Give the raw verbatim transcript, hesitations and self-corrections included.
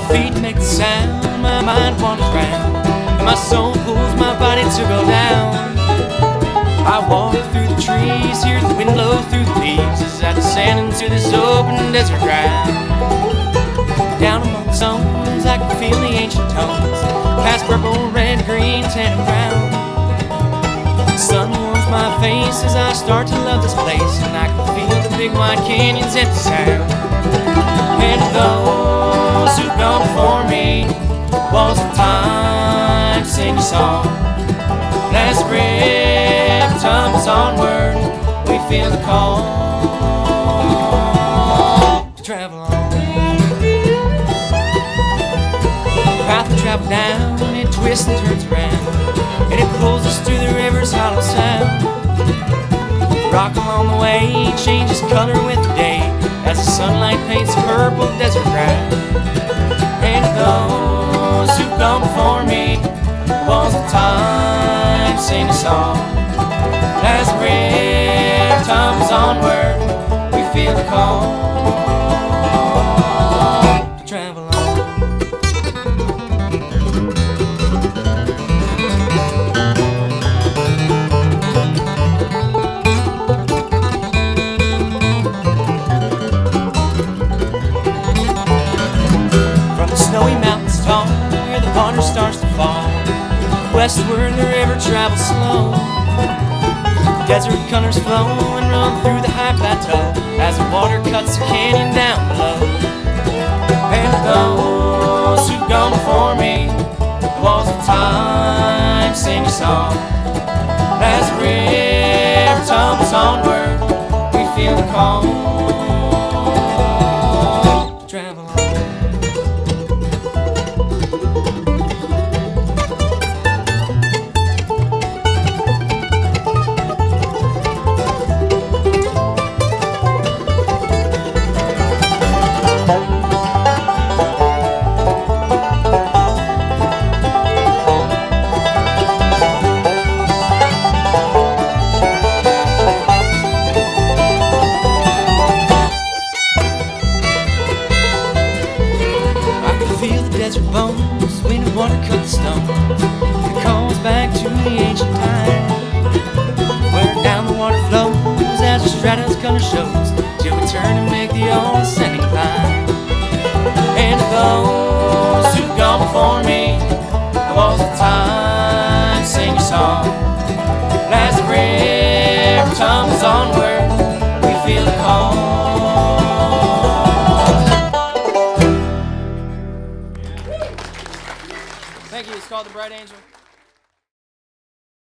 feet make the sound, my mind wanders round, and my soul pulls my body to go down. I walk through the trees, hear the wind blow through the leaves as I descend into this open desert ground. Down among the stones I can feel the ancient tones, past purple, red, green, tan, and brown. The sun warms my face as I start to love this place, and I can feel the big white canyons empty sound. And those who've gone before me, walls of time, sing a song. As the river tumbles onward, we feel the call to travel on. The path we travel down, it twists and turns around, and it pulls us to the river's hollow sound. Rock along the way changes color with the day as the sunlight paints the purple desert ground. And those who've gone before me, walls of time, sing a song. As the river tumbles onward, we feel the call to travel on. Snowy mountains tall, where the water starts to fall, westward the river travels slow. Desert colors flow and run through the high plateau as the water cuts the canyon down below. And those who've gone before me, the walls of time, sing a song. As the river tumbles onward, we feel the call to travel on. Desert bones, wind and water cut the stone. It calls back to the ancient time, where down the water flows as the stratus color shows, till we turn and make the old ascending climb. And those who've gone before me, the walls of time, sing a song. As the river tumbles onward, we feel the call. Thank you. It's called The Bright Angel.